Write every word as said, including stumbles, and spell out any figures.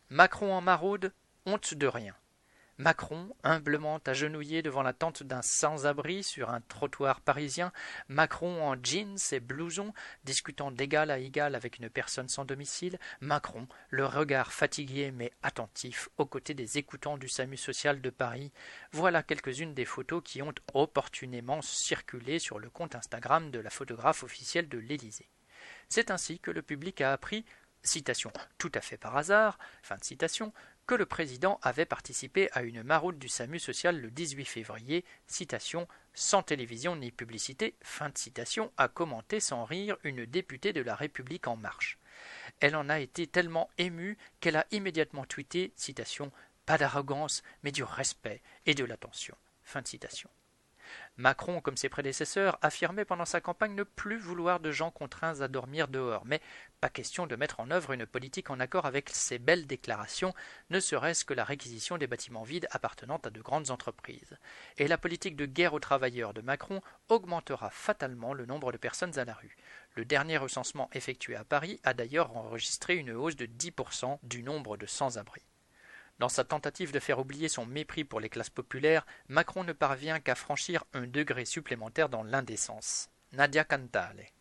Macron en maraude, honte de rien. Macron, humblement agenouillé devant la tente d'un sans-abri sur un trottoir parisien, Macron en jeans et blouson, discutant d'égal à égal avec une personne sans domicile, Macron, le regard fatigué mais attentif, aux côtés des écoutants du SAMU social de Paris, voilà quelques-unes des photos qui ont opportunément circulé sur le compte Instagram de la photographe officielle de l'Élysée. C'est ainsi que le public a appris, citation tout à fait par hasard, fin de citation, que le président avait participé à une maraude du SAMU social le dix-huit février, citation, sans télévision ni publicité, fin de citation, a commenté sans rire une députée de la République en marche. Elle en a été tellement émue qu'elle a immédiatement tweeté, citation, pas d'arrogance, mais du respect et de l'attention, fin de citation. Macron, comme ses prédécesseurs, affirmait pendant sa campagne ne plus vouloir de gens contraints à dormir dehors, mais pas question de mettre en œuvre une politique en accord avec ces belles déclarations, ne serait-ce que la réquisition des bâtiments vides appartenant à de grandes entreprises. Et la politique de guerre aux travailleurs de Macron augmentera fatalement le nombre de personnes à la rue. Le dernier recensement effectué à Paris a d'ailleurs enregistré une hausse de dix pour cent du nombre de sans-abri. Dans sa tentative de faire oublier son mépris pour les classes populaires, Macron ne parvient qu'à franchir un degré supplémentaire dans l'indécence. Nadia Cantale.